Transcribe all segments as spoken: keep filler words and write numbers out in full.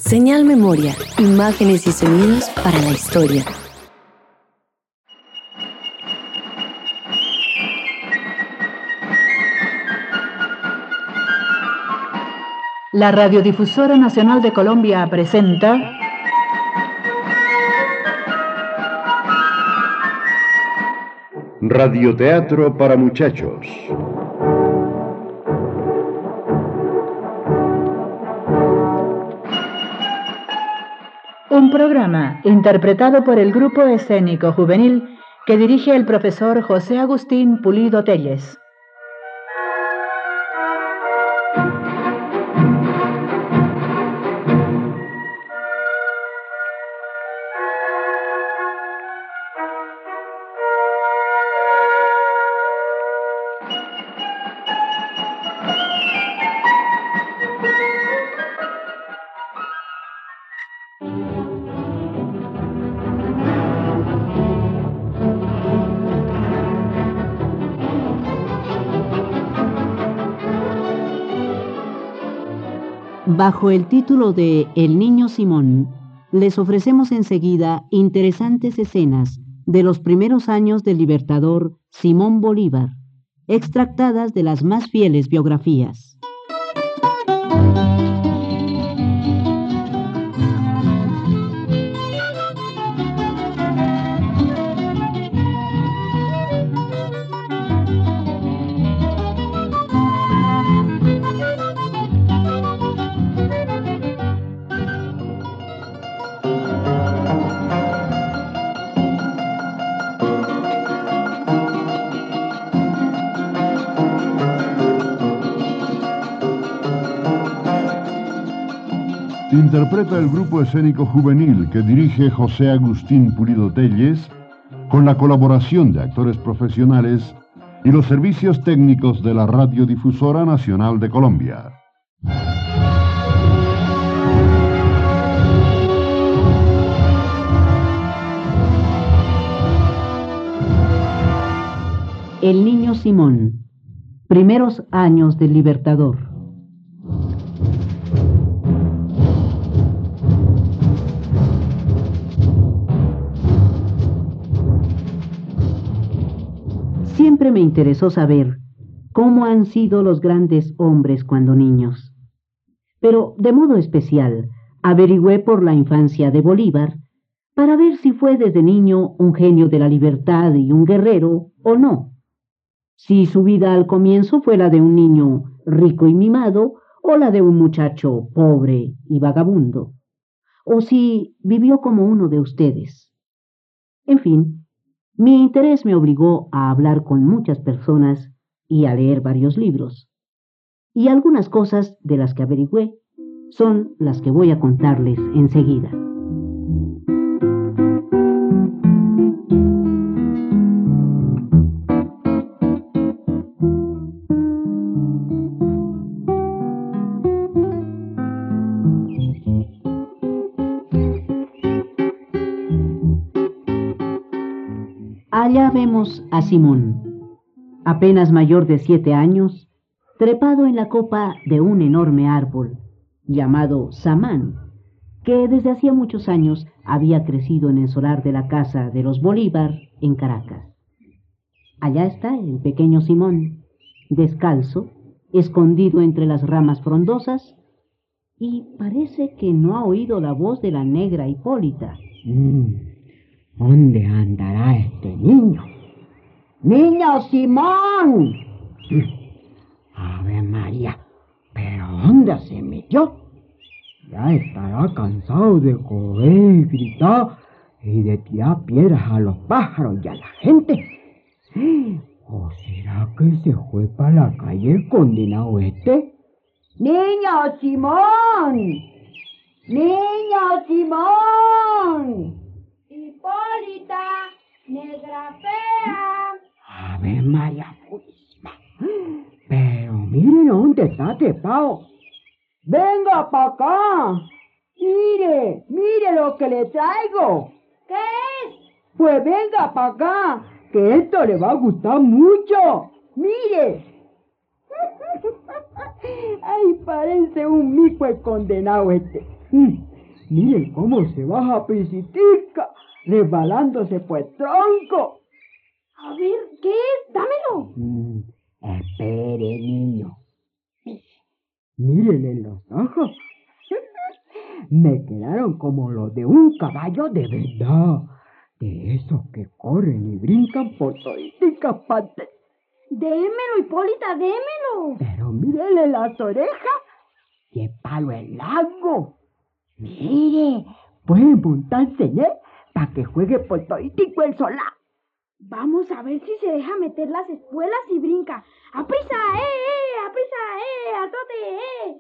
Señal Memoria, imágenes y sonidos para la historia. La Radiodifusora Nacional de Colombia presenta Radioteatro para muchachos. Un programa interpretado por el Grupo Escénico Juvenil que dirige el profesor José Agustín Pulido Telles. Bajo el título de El Niño Simón, les ofrecemos enseguida interesantes escenas de los primeros años del libertador Simón Bolívar, extractadas de las más fieles biografías. Interpreta el Grupo Escénico Juvenil que dirige José Agustín Pulido Telles, con la colaboración de actores profesionales y los servicios técnicos de la Radiodifusora Nacional de Colombia. El Niño Simón, primeros años del libertador. Siempre me interesó saber cómo han sido los grandes hombres cuando niños. Pero, de modo especial, averigüé por la infancia de Bolívar para ver si fue desde niño un genio de la libertad y un guerrero o no. Si su vida al comienzo fue la de un niño rico y mimado o la de un muchacho pobre y vagabundo. O si vivió como uno de ustedes. En fin, mi interés me obligó a hablar con muchas personas y a leer varios libros. Y algunas cosas de las que averigüé son las que voy a contarles enseguida. Allá vemos a Simón, apenas mayor de siete años, trepado en la copa de un enorme árbol, llamado samán, que desde hacía muchos años había crecido en el solar de la casa de los Bolívar en Caracas. Allá está el pequeño Simón, descalzo, escondido entre las ramas frondosas, y parece que no ha oído la voz de la negra Hipólita. Mm. ¿Dónde andará este niño? ¡Niño Simón! Ave María, ¿pero dónde se metió? Ya estará cansado de correr y gritar y de tirar piedras a los pájaros y a la gente. ¿O será que se fue para la calle el condenado este? ¡Niño Simón! ¡Niño Simón! ¡Hipólita, negra fea! ¡Ave María Purísima! Pero miren dónde está trepado. ¡Venga para acá! ¡Mire, mire lo que le traigo! ¿Qué es? Pues venga para acá, que esto le va a gustar mucho. ¡Mire! ¡Ay, parece un mico el condenado este! Miren cómo se baja Pisitica, resbalándose por el tronco. A ver, ¿qué es? Dámelo. Mm, espere, niño. Mírenle los ojos. Me quedaron como los de un caballo de verdad. De esos que corren y brincan por toditas partes. Démelo, Hipólita, démelo. Pero mírenle las orejas. ¡Qué palo el largo! Mire, puede montarse en él para que juegue por toditico el solar. Vamos a ver si se deja meter las espuelas y brinca. ¡Aprisa, eh, eh! ¡Aprisa, eh! ¡Al trote, eh!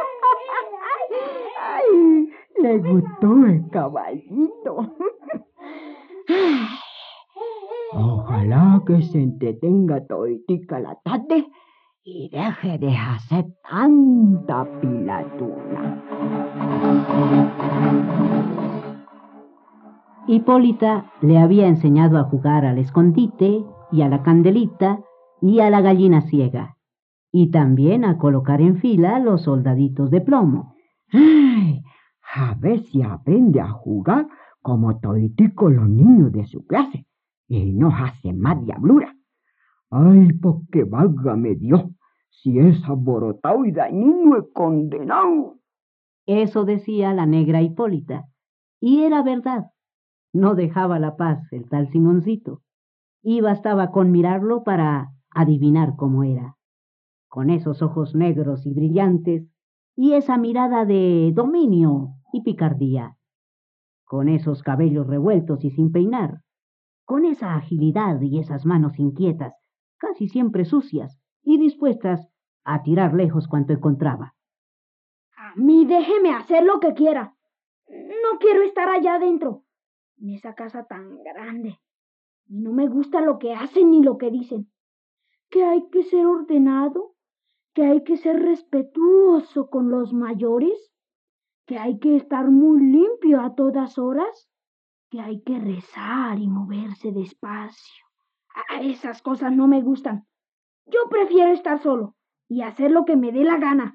¡Ay! Le gustó el caballito. Ojalá que se entretenga toditica la tarde y deje de hacer tanta pilatuna. Hipólita le había enseñado a jugar al escondite y a la candelita y a la gallina ciega, y también a colocar en fila los soldaditos de plomo. Ay, a ver si aprende a jugar como toditico los niños de su clase y no hace más diablura. Ay, porque válgame Dios, si es alborotado y dañino es condenado. Eso decía la negra Hipólita, y era verdad. No dejaba la paz el tal Simoncito, y bastaba con mirarlo para adivinar cómo era. Con esos ojos negros y brillantes, y esa mirada de dominio y picardía, con esos cabellos revueltos y sin peinar, con esa agilidad y esas manos inquietas, casi siempre sucias y dispuestas a tirar lejos cuanto encontraba. A mí déjeme hacer lo que quiera. No quiero estar allá adentro, en esa casa tan grande. Y no me gusta lo que hacen ni lo que dicen. Que hay que ser ordenado, que hay que ser respetuoso con los mayores, que hay que estar muy limpio a todas horas, que hay que rezar y moverse despacio. A esas cosas no me gustan. Yo prefiero estar solo y hacer lo que me dé la gana.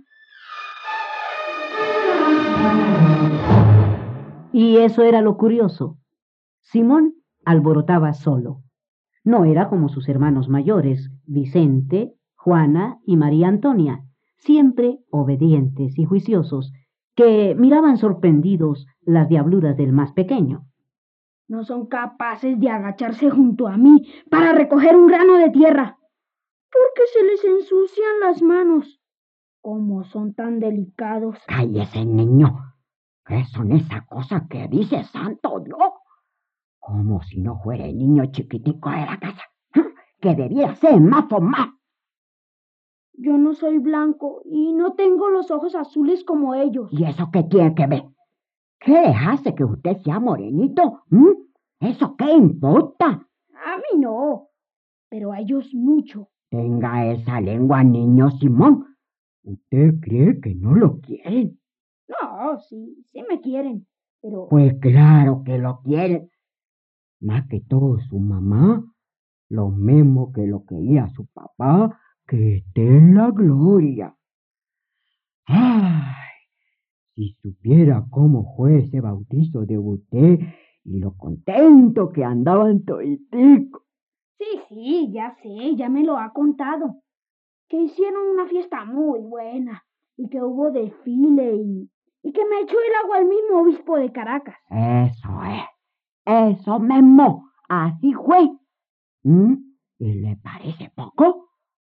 Y eso era lo curioso. Simón alborotaba solo. No era como sus hermanos mayores, Vicente, Juana y María Antonia, siempre obedientes y juiciosos, que miraban sorprendidos las diabluras del más pequeño. No son capaces de agacharse junto a mí para recoger un grano de tierra, porque se les ensucian las manos. Como son tan delicados. Cállese, niño. ¿Qué son esas cosas que dice santo Dios? Como si no fuera el niño chiquitico de la casa, que debiera ser más o más. Yo no soy blanco y no tengo los ojos azules como ellos. ¿Y eso qué tiene que ver? ¿Qué les hace que usted sea morenito? ¿Mm? ¿Eso qué importa? A mí no, pero a ellos mucho. Tenga esa lengua, niño Simón. ¿Usted cree que no lo quieren? No, sí, sí me quieren, pero... Pues claro que lo quieren. Más que todo su mamá, lo mismo que lo quería su papá, que esté en la gloria. Ay, si supiera cómo fue ese bautizo de usted y lo contento que andaban toditicos. Sí, sí, ya sé, ya me lo ha contado. Que hicieron una fiesta muy buena y que hubo desfile y, y que me echó el agua el mismo obispo de Caracas. Eso es, eso mismo, así fue. ¿Mm? ¿Y le parece poco?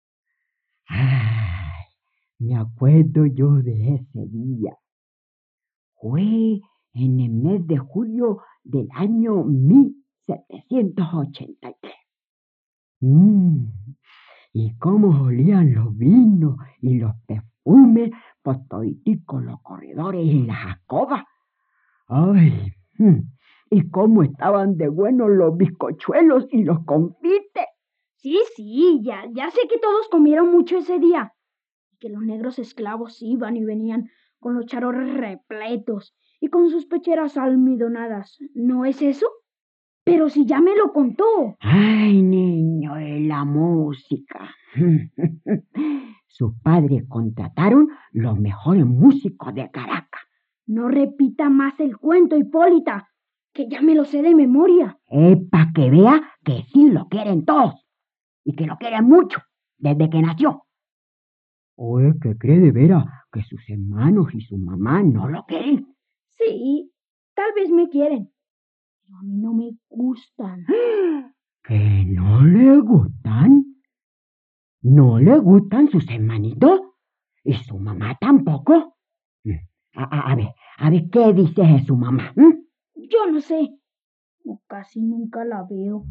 Ay, me acuerdo yo de ese día. Fue en el mes de julio del año mil setecientos ochenta y tres. Mm, y cómo olían los vinos y los perfumes por toditicos los corredores y las alcobas. Ay, y cómo estaban de buenos los bizcochuelos y los confites. Sí, sí, ya, ya sé que todos comieron mucho ese día. Y que los negros esclavos iban y venían con los charores repletos y con sus pecheras almidonadas. ¿No es eso? Pero si ya me lo contó. Ay, niño, de la música. Sus padres contrataron los mejores músicos de Caracas No repita más el cuento, Hipólita, que ya me lo sé de memoria. Eh, para que vea que sí lo quieren todos, y que lo quieren mucho, desde que nació. ¿O es que cree de veras que sus hermanos y su mamá no lo quieren? Sí, tal vez me quieren, pero a mí no me gustan. ¿Que no le gustan? ¿No le gustan sus hermanitos? ¿Y su mamá tampoco? A, a, a ver, a ver, ¿qué dice de su mamá? ¿Mm? Yo no sé, o casi nunca la veo.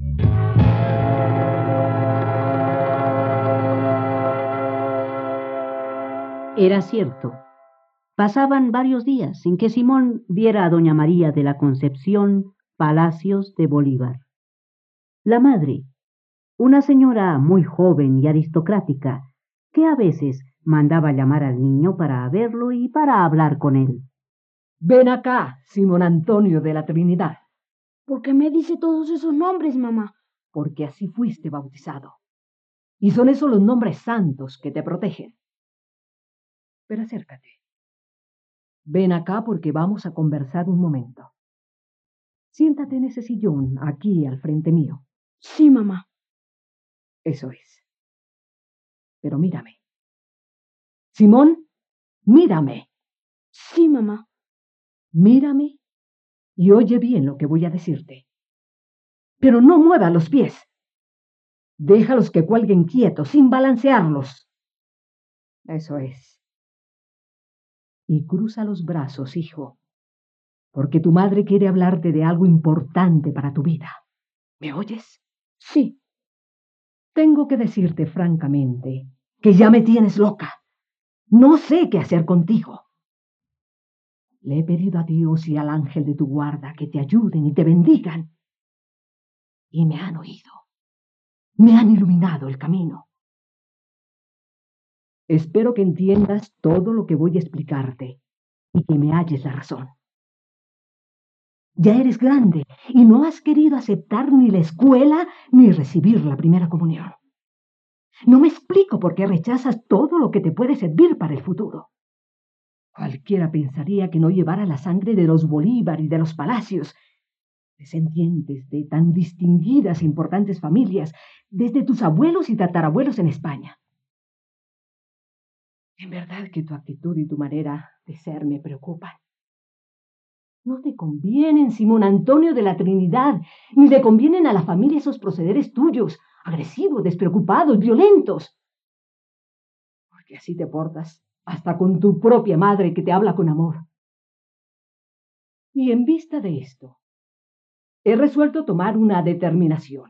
Era cierto. Pasaban varios días sin que Simón viera a doña María de la Concepción Palacios de Bolívar. La madre, una señora muy joven y aristocrática, que a veces mandaba llamar al niño para verlo y para hablar con él. Ven acá, Simón Antonio de la Trinidad. ¿Por qué me dice todos esos nombres, mamá? Porque así fuiste bautizado. Y son esos los nombres santos que te protegen. Pero acércate. Ven acá porque vamos a conversar un momento. Siéntate en ese sillón, aquí al frente mío. Sí, mamá. Eso es. Pero mírame. Simón, mírame. Sí, mamá. Mírame y oye bien lo que voy a decirte. Pero no muevas los pies. Déjalos que cuelguen quietos, sin balancearlos. Eso es. Y cruza los brazos, hijo, porque tu madre quiere hablarte de algo importante para tu vida. ¿Me oyes? Sí. Tengo que decirte francamente que ya me tienes loca. No sé qué hacer contigo. Le he pedido a Dios y al ángel de tu guarda que te ayuden y te bendigan. Y me han oído. Me han iluminado el camino. Espero que entiendas todo lo que voy a explicarte y que me halles la razón. Ya eres grande y no has querido aceptar ni la escuela ni recibir la primera comunión. No me explico por qué rechazas todo lo que te puede servir para el futuro. Cualquiera pensaría que no llevara la sangre de los Bolívar y de los Palacios, descendientes de tan distinguidas e importantes familias, desde tus abuelos y tatarabuelos en España. En verdad que tu actitud y tu manera de ser me preocupan. No te convienen, Simón Antonio de la Trinidad, ni le convienen a la familia esos procederes tuyos, agresivos, despreocupados, violentos. Porque así te portas, hasta con tu propia madre que te habla con amor. Y en vista de esto, he resuelto tomar una determinación.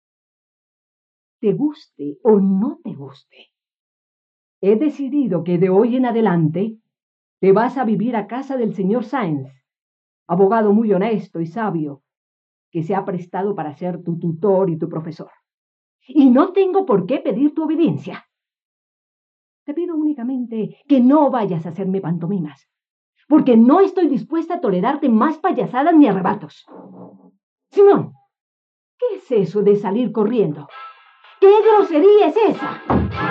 Te guste o no te guste, he decidido que de hoy en adelante te vas a vivir a casa del señor Sáenz, abogado muy honesto y sabio, que se ha prestado para ser tu tutor y tu profesor. Y no tengo por qué pedir tu obediencia. Te pido únicamente que no vayas a hacerme pantomimas, porque no estoy dispuesta a tolerarte más payasadas ni arrebatos. Simón, ¿qué es eso de salir corriendo? ¿Qué grosería es esa?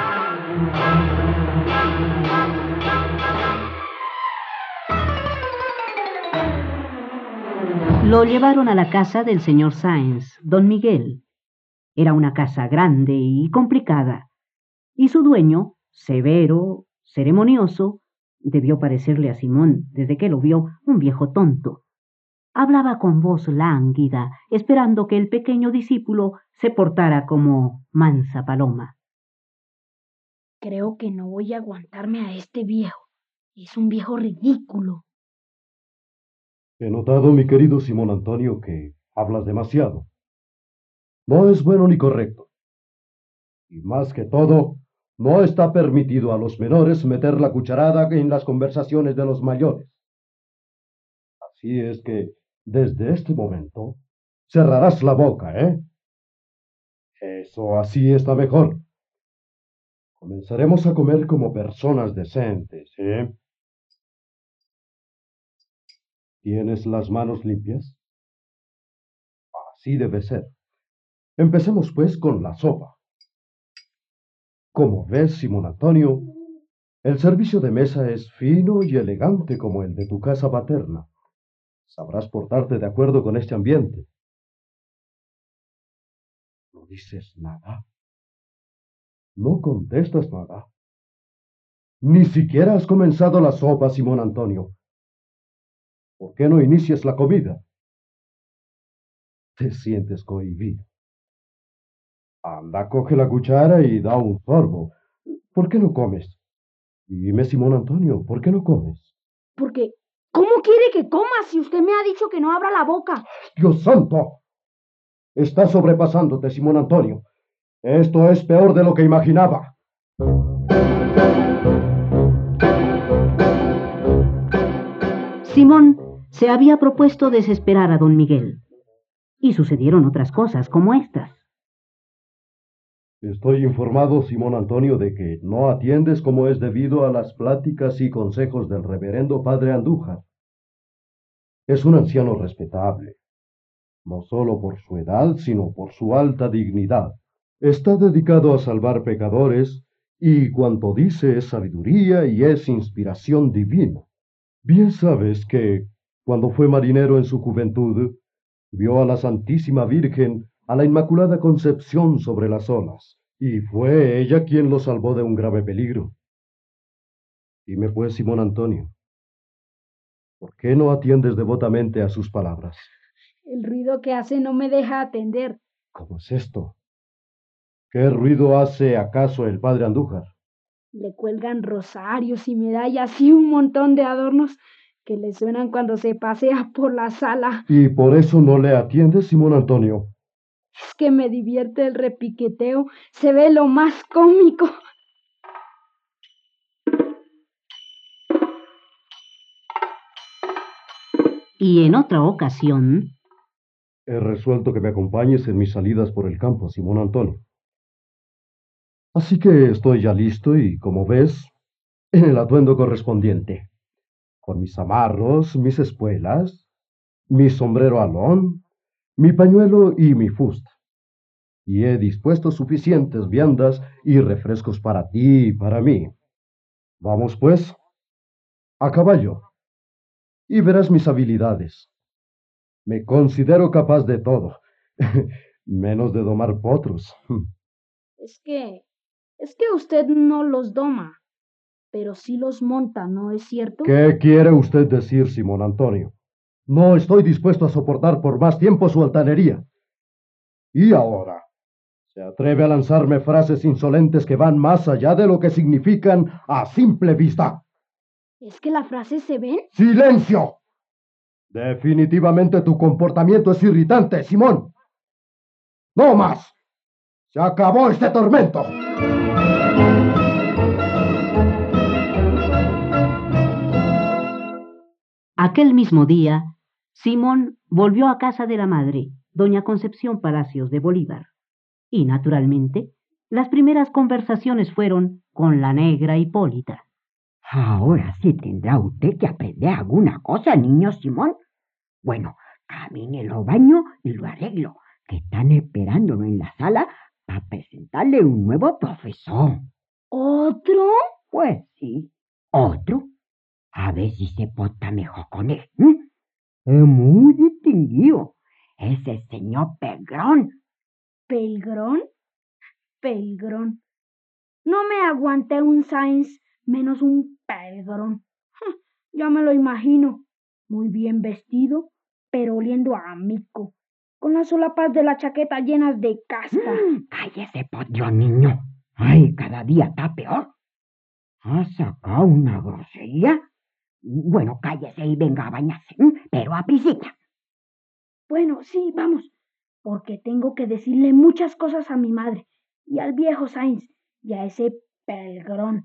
Lo llevaron a la casa del señor Sáenz, don Miguel. Era una casa grande y complicada, y su dueño, severo, ceremonioso, debió parecerle a Simón, desde que lo vio, un viejo tonto. Hablaba con voz lánguida, esperando que el pequeño discípulo se portara como mansa paloma. Creo que no voy a aguantarme a este viejo. Es un viejo ridículo. He notado, mi querido Simón Antonio, que hablas demasiado. No es bueno ni correcto. Y más que todo, no está permitido a los menores meter la cucharada en las conversaciones de los mayores. Así es que, desde este momento, cerrarás la boca, ¿eh? Eso así está mejor. Comenzaremos a comer como personas decentes, ¿eh? ¿Tienes las manos limpias? Así debe ser. Empecemos pues con la sopa. Como ves, Simón Antonio, El servicio de mesa es fino y elegante como el de tu casa paterna. Sabrás portarte de acuerdo con este ambiente. No dices nada. No contestas nada. Ni siquiera has comenzado la sopa, Simón Antonio. ¿Por qué no inicias la comida? Te sientes cohibido. Anda, coge la cuchara y da un sorbo. ¿Por qué no comes? Dime, Simón Antonio, ¿por qué no comes? Porque, ¿cómo quiere que coma si usted me ha dicho que no abra la boca? ¡Dios santo! Estás sobrepasándote, Simón Antonio. Esto es peor de lo que imaginaba. Simón se había propuesto desesperar a don Miguel. Y sucedieron otras cosas como estas. Estoy informado, Simón Antonio, de que no atiendes como es debido a las pláticas y consejos del reverendo padre Andújar. Es un anciano respetable, no solo por su edad, sino por su alta dignidad. Está dedicado a salvar pecadores, y cuanto dice es sabiduría y es inspiración divina. Bien sabes que, cuando fue marinero en su juventud, vio a la Santísima Virgen, a la Inmaculada Concepción sobre las olas, y fue ella quien lo salvó de un grave peligro. Dime pues, Simón Antonio, ¿por qué no atiendes devotamente a sus palabras? El ruido que hace no me deja atender. ¿Cómo es esto? ¿Qué ruido hace acaso el padre Andújar? Le cuelgan rosarios y medallas y un montón de adornos que le suenan cuando se pasea por la sala. ¿Y por eso no le atiendes, Simón Antonio? Es que me divierte el repiqueteo, se ve lo más cómico. Y en otra ocasión... He resuelto que me acompañes en mis salidas por el campo, Simón Antonio. Así que estoy ya listo y, como ves, en el atuendo correspondiente, con mis amarros, mis espuelas, mi sombrero alón, mi pañuelo y mi fusta. Y he dispuesto suficientes viandas y refrescos para ti y para mí. Vamos, pues, a caballo, y verás mis habilidades. Me considero capaz de todo, menos de domar potros. Es que, es que usted no los doma, pero sí los monta, ¿no es cierto? ¿Qué quiere usted decir, Simón Antonio? No estoy dispuesto a soportar por más tiempo su altanería. Y ahora, se atreve a lanzarme frases insolentes que van más allá de lo que significan a simple vista. ¿Es que las frases se ven? ¡Silencio! Definitivamente tu comportamiento es irritante, Simón. ¡No más! ¡Se acabó este tormento! Aquel mismo día, Simón volvió a casa de la madre, doña Concepción Palacios de Bolívar. Y, naturalmente, las primeras conversaciones fueron con la negra Hipólita. Ahora sí tendrá usted que aprender alguna cosa, niño Simón. Bueno, camínelo al baño y lo arreglo, que están esperándolo en la sala para presentarle un nuevo profesor. ¿Otro? Pues sí, otro. A ver si se porta mejor con él. ¿eh? Es muy distinguido. Es el señor Pelgrón. ¿Pelgrón? Pelgrón. No me aguanté un Sainz menos un Pelgrón. Ya me lo imagino. Muy bien vestido, pero oliendo a mico, con las solapas de la chaqueta llenas de caspa. Mm, cállese, por Dios, niño. Ay, cada día está peor. ¿Ha sacado una grosería? Bueno, cállese y venga a bañarse, ¿eh? Pero a prisita. Bueno, sí, vamos, porque tengo que decirle muchas cosas a mi madre y al viejo Sainz y a ese Pelgrón.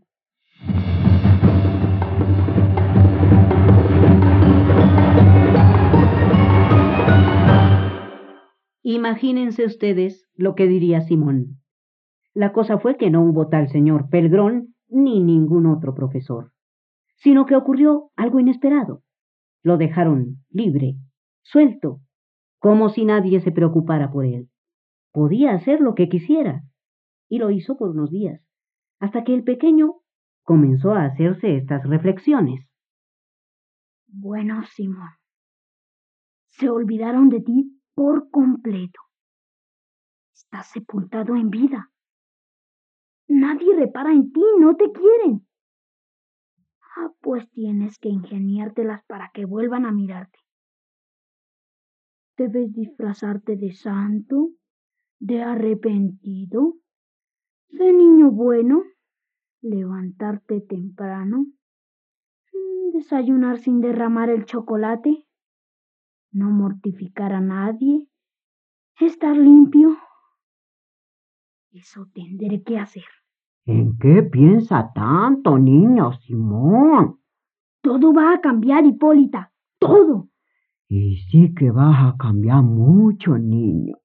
Imagínense ustedes lo que diría Simón. La cosa fue que no hubo tal señor Pelgrón ni ningún otro profesor, sino que ocurrió algo inesperado. Lo dejaron libre, suelto, como si nadie se preocupara por él. Podía hacer lo que quisiera, y lo hizo por unos días, hasta que el pequeño comenzó a hacerse estas reflexiones. Bueno, Simón, se olvidaron de ti por completo. Estás sepultado en vida. Nadie repara en ti, no te quieren. Ah, pues tienes que ingeniártelas para que vuelvan a mirarte. Debes disfrazarte de santo, de arrepentido, de niño bueno, levantarte temprano, desayunar sin derramar el chocolate, no mortificar a nadie, estar limpio. Eso tendré que hacer. ¿En qué piensa tanto, niño Simón? Todo va a cambiar, Hipólita, todo. Y sí que vas a cambiar mucho, niño.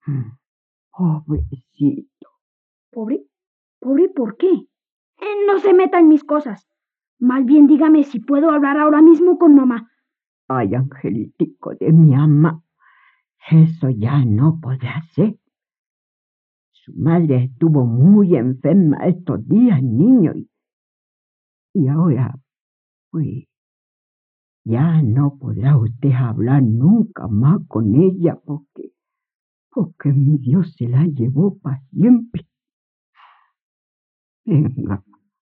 Pobrecito. ¿Pobre? ¿Pobre por qué? Eh, no se meta en mis cosas. Más bien dígame si puedo hablar ahora mismo con mamá. Ay, angelitico de mi ama, eso ya no podrá ser. Su madre estuvo muy enferma estos días, niño, y, y ahora, pues, ya no podrá usted hablar nunca más con ella porque, porque mi Dios se la llevó para siempre. Venga,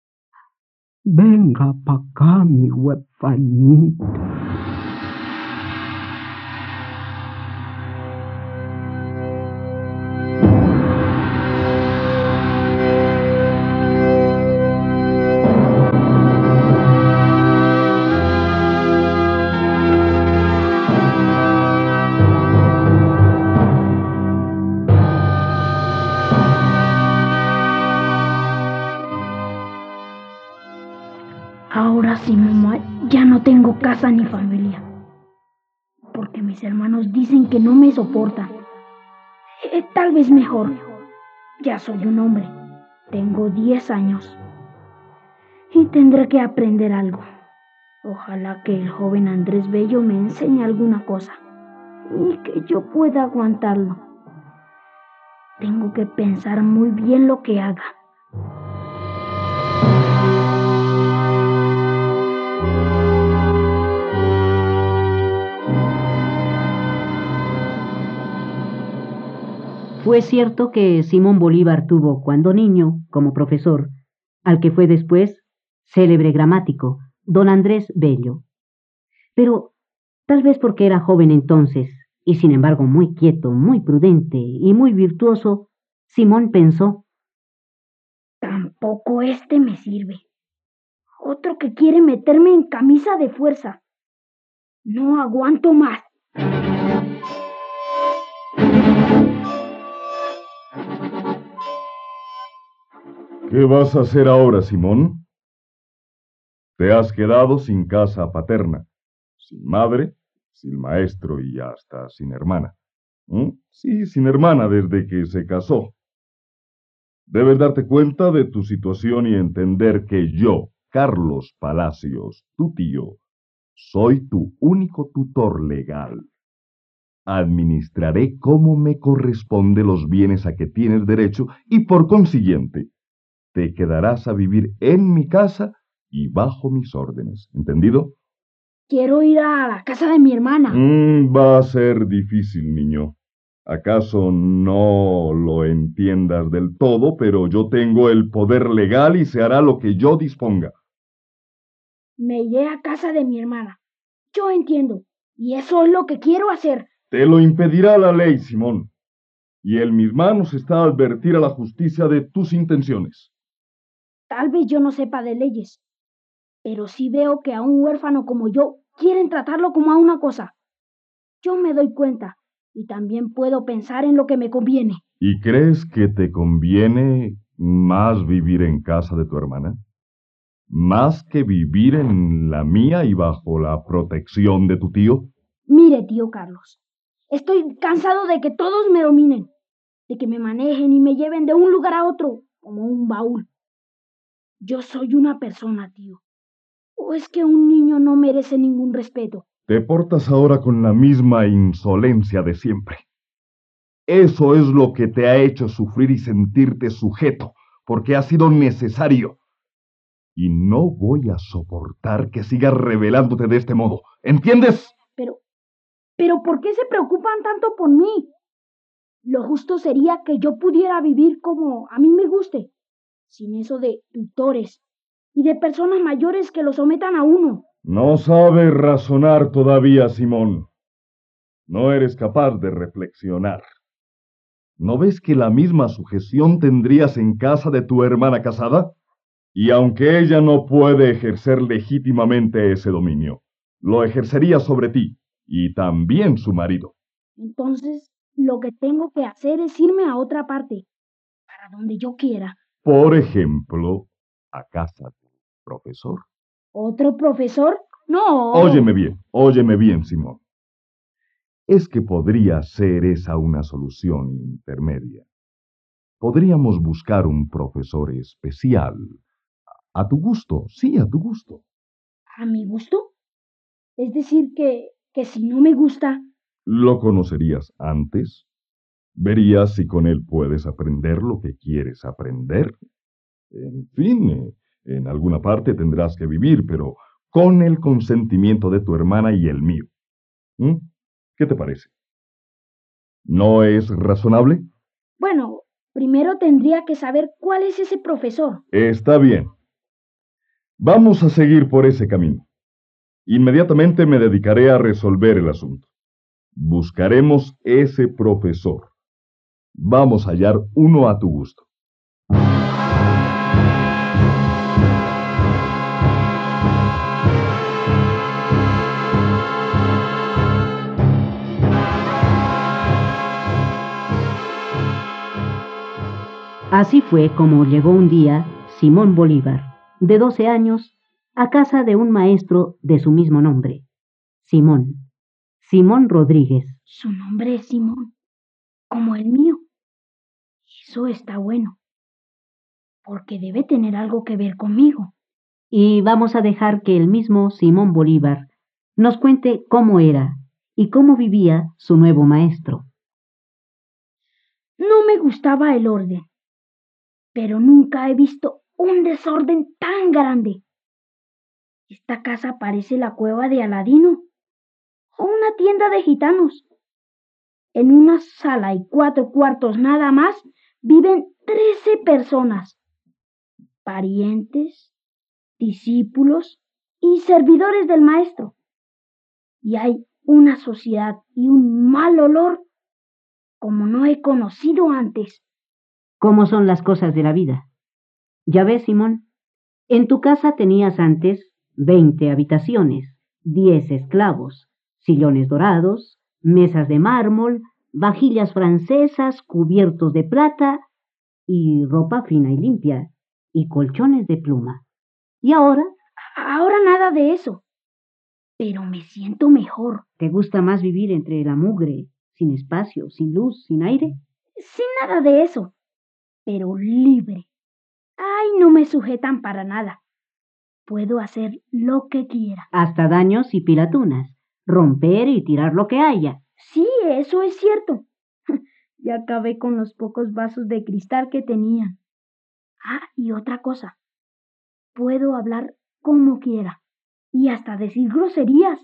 venga para acá, mi huerfanito. Ahora sí, mamá, ya no tengo casa ni familia, porque mis hermanos dicen que no me soportan. Eh, tal vez mejor. Ya soy un hombre, tengo diez años y tendré que aprender algo. Ojalá que el joven Andrés Bello me enseñe alguna cosa y que yo pueda aguantarlo. Tengo que pensar muy bien lo que haga. Fue cierto que Simón Bolívar tuvo, cuando niño, como profesor, al que fue después célebre gramático, don Andrés Bello. Pero, tal vez porque era joven entonces, y sin embargo muy quieto, muy prudente y muy virtuoso, Simón pensó: tampoco este me sirve. Otro que quiere meterme en camisa de fuerza. No aguanto más. ¿Qué vas a hacer ahora, Simón? Te has quedado sin casa paterna, sin madre, sin maestro y hasta sin hermana. ¿Mm? Sí, sin hermana desde que se casó. Debes darte cuenta de tu situación y entender que yo, Carlos Palacios, tu tío, soy tu único tutor legal. Administraré como me corresponde los bienes a que tienes derecho y por consiguiente, te quedarás a vivir en mi casa y bajo mis órdenes. ¿Entendido? Quiero ir a la casa de mi hermana. Mm, va a ser difícil, niño. ¿Acaso no lo entiendas del todo? Pero yo tengo el poder legal y se hará lo que yo disponga. Me iré a casa de mi hermana. Yo entiendo. Y eso es lo que quiero hacer. Te lo impedirá la ley, Simón. Y en mis manos está advertir a la justicia de tus intenciones. Tal vez yo no sepa de leyes, pero sí veo que a un huérfano como yo quieren tratarlo como a una cosa. Yo me doy cuenta y también puedo pensar en lo que me conviene. ¿Y crees que te conviene más vivir en casa de tu hermana? ¿Más que vivir en la mía y bajo la protección de tu tío? Mire, tío Carlos, estoy cansado de que todos me dominen, de que me manejen y me lleven de un lugar a otro como un baúl. Yo soy una persona, tío. ¿O es que un niño no merece ningún respeto? Te portas ahora con la misma insolencia de siempre. Eso es lo que te ha hecho sufrir y sentirte sujeto, porque ha sido necesario. Y no voy a soportar que sigas rebelándote de este modo. ¿Entiendes? Pero, pero ¿por qué se preocupan tanto por mí? Lo justo sería que yo pudiera vivir como a mí me guste, sin eso de tutores y de personas mayores que lo sometan a uno. No sabes razonar todavía, Simón. No eres capaz de reflexionar. ¿No ves que la misma sujeción tendrías en casa de tu hermana casada? Y aunque ella no puede ejercer legítimamente ese dominio, lo ejercería sobre ti y también su marido. Entonces, lo que tengo que hacer es irme a otra parte, para donde yo quiera. Por ejemplo, a casa del profesor. ¿Otro profesor? No. Óyeme bien, óyeme bien, Simón. Es que podría ser esa una solución intermedia. Podríamos buscar un profesor especial. A tu gusto, sí, a tu gusto. ¿A mi gusto? Es decir, que, que si no me gusta... ¿Lo conocerías antes? Verías si con él puedes aprender lo que quieres aprender. En fin, eh, en alguna parte tendrás que vivir, pero con el consentimiento de tu hermana y el mío. ¿Mm? ¿Qué te parece? ¿No es razonable? Bueno, primero tendría que saber cuál es ese profesor. Está bien. Vamos a seguir por ese camino. Inmediatamente me dedicaré a resolver el asunto. Buscaremos ese profesor. Vamos a hallar uno a tu gusto. Así fue como llegó un día Simón Bolívar, de doce años, a casa de un maestro de su mismo nombre, Simón, Simón Rodríguez. Su nombre es Simón, como el mío. Eso está bueno, porque debe tener algo que ver conmigo. Y vamos a dejar que el mismo Simón Bolívar nos cuente cómo era y cómo vivía su nuevo maestro. No me gustaba el orden, pero nunca he visto un desorden tan grande. Esta casa parece la cueva de Aladino o una tienda de gitanos. En una sala y cuatro cuartos nada más viven trece personas, parientes, discípulos y servidores del maestro. Y hay una sociedad y un mal olor como no he conocido antes. ¿Cómo son las cosas de la vida? Ya ves, Simón, en tu casa tenías antes veinte habitaciones, diez esclavos, sillones dorados, mesas de mármol, vajillas francesas, cubiertos de plata y ropa fina y limpia, y colchones de pluma. ¿Y ahora? Ahora nada de eso. Pero me siento mejor. ¿Te gusta más vivir entre la mugre, sin espacio, sin luz, sin aire? Sin nada de eso, pero libre. Ay, no me sujetan para nada. Puedo hacer lo que quiera. Hasta daños y pilatunas, romper y tirar lo que haya. Sí, eso es cierto. Ya acabé con los pocos vasos de cristal que tenía. Ah, y otra cosa. Puedo hablar como quiera y hasta decir groserías.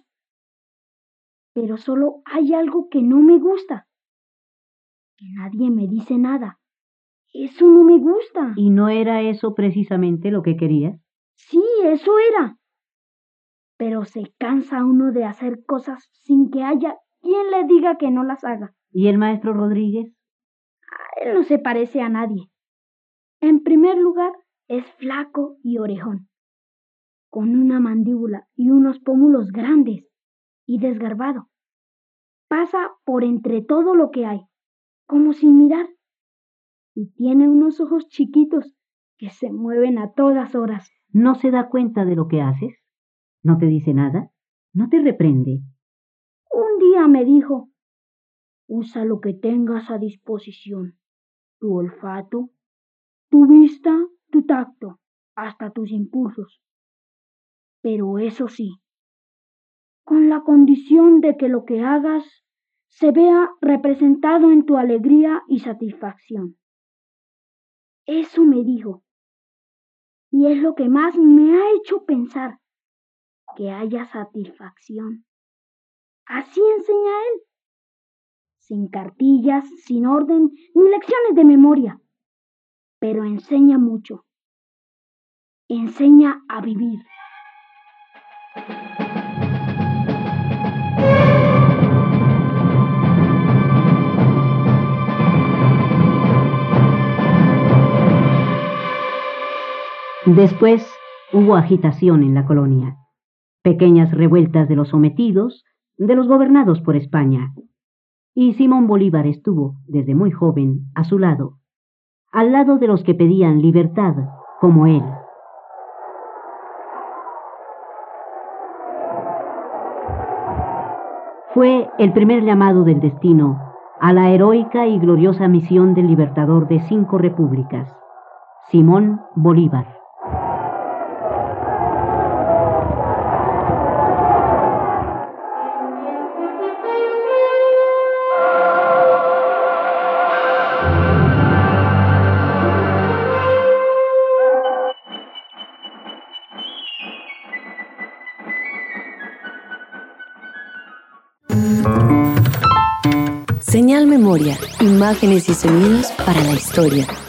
Pero solo hay algo que no me gusta. Que nadie me dice nada. Eso no me gusta. ¿Y no era eso precisamente lo que querías? Sí, eso era. Pero se cansa uno de hacer cosas sin que haya quien le diga que no las haga. ¿Y el maestro Rodríguez? Él no se parece a nadie. En primer lugar, es flaco y orejón, con una mandíbula y unos pómulos grandes y desgarbado. Pasa por entre todo lo que hay, como sin mirar, y tiene unos ojos chiquitos que se mueven a todas horas. ¿No se da cuenta de lo que haces? ¿No te dice nada? ¿No te reprende? Un día me dijo, usa lo que tengas a disposición, tu olfato, tu vista, tu tacto, hasta tus impulsos. Pero eso sí, con la condición de que lo que hagas se vea representado en tu alegría y satisfacción. Eso me dijo. Y es lo que más me ha hecho pensar, que haya satisfacción. Así enseña él, sin cartillas, sin orden, ni lecciones de memoria, pero enseña mucho. Enseña a vivir. Después hubo agitación en la colonia, pequeñas revueltas de los sometidos, de los gobernados por España, y Simón Bolívar estuvo, desde muy joven, a su lado, al lado de los que pedían libertad, como él. Fue el primer llamado del destino a la heroica y gloriosa misión del libertador de cinco repúblicas, Simón Bolívar. Señal Memoria, imágenes y sonidos para la historia.